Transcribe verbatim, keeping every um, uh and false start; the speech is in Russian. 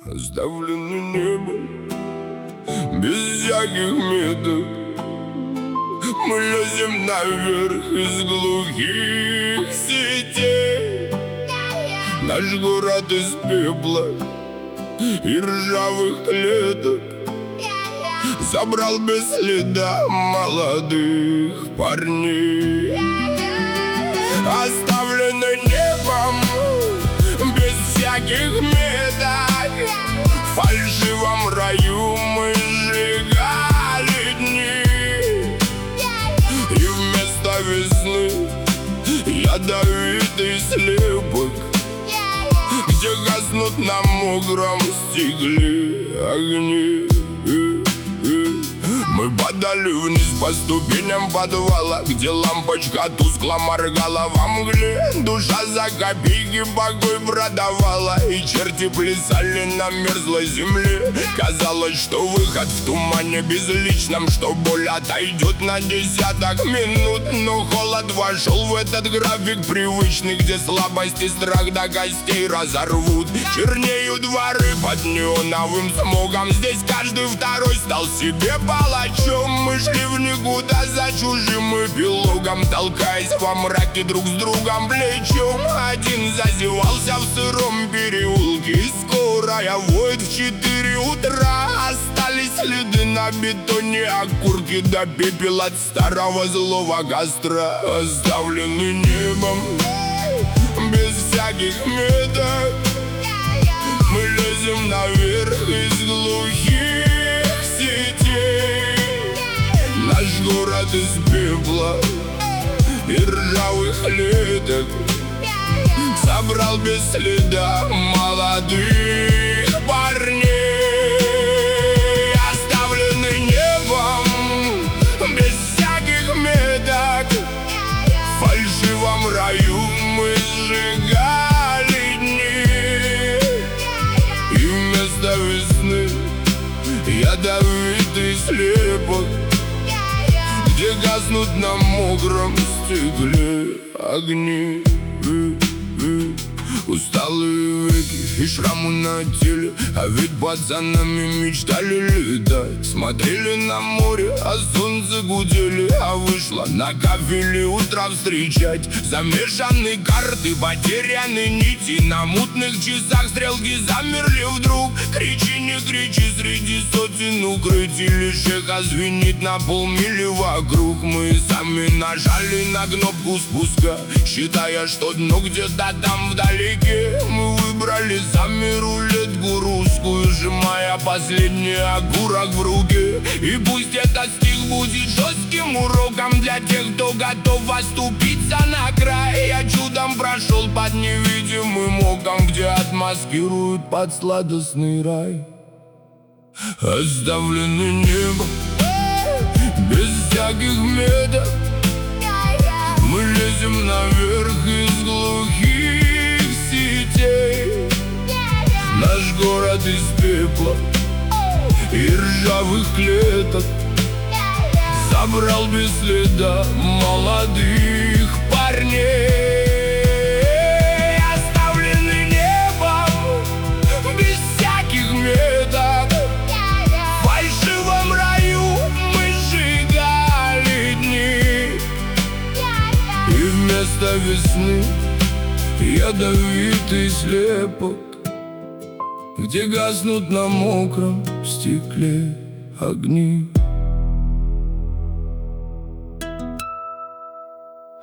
Сдавлено небо, без всяких меток. Мы лезем наверх из глухих сетей. Наш город из пепла и ржавых клеток забрал без следа молодых парней. Оставлены небом без всяких меток. В фальшивом раю мы сжигали дни, и вместо весны ядовитый слепок, где гаснут на мокром стекле огни. Мы падали вниз по ступеням подвала, где лампочка тускло моргала во мгле. Душа за копейки покой продавала, и черти плясали на мерзлой земле. Казалось, что выход в тумане безличном, что боль отойдет на десяток минут. Но холод вошел в этот график привычный, где слабость и страх до костей разорвут. Чернеют дворы под неоновым смогом, здесь каждый второй стал себе палачом. Мы шли в никуда за чужим эпилогом, толкаясь во мраке друг с другом плечом. Один зазевался в сыром переулке, и скорая воет в четыре утра. Остались следы на бетоне, окурки до пепел от старого злого костра. Оставлены небом без всяких меток. Мы лезем наверх из глухих сетей. Наш город из пепла и ржавых клеток собрал без следа молодых парней. Оставлены небом без всяких меток. В фальшивом раю мы сжигали дни, и вместо весны ядовитый слепок, где гаснут на мокром стекле огни. Усталые веки и шрамы на теле, а ведь пацанами мечтали летать. Смотрели на море, а солнце гудели, а вышло на кафеле утро встречать. Замешаны карты, потеряны нити, на мутных часах стрелки замерли вдруг. Кричи, не кричи, среди сотен укрытий лишь эхо звенит на полмили вокруг. Мы сами нажали на кнопку спуска, считая, что дно где-то там вдалеке. Мы выбрали сами рулетку русскую, сжимая последний окурок в руке. И пусть этот стих будет жестким уроком для тех, кто готов оступиться на край. Я чудом прошел под невидимым оком, где отмаскируют под сладостный рай. Оставлены небом без всяких меток. Мы лезем наверх из глухих сетей. Наш город из пепла и ржавых клеток забрал без следа молодых парней. Оставлены небом без всяких меток. В фальшивом раю мы сжигали дни, и вместо весны ядовитый слепок, где гаснут на мокром стекле огни.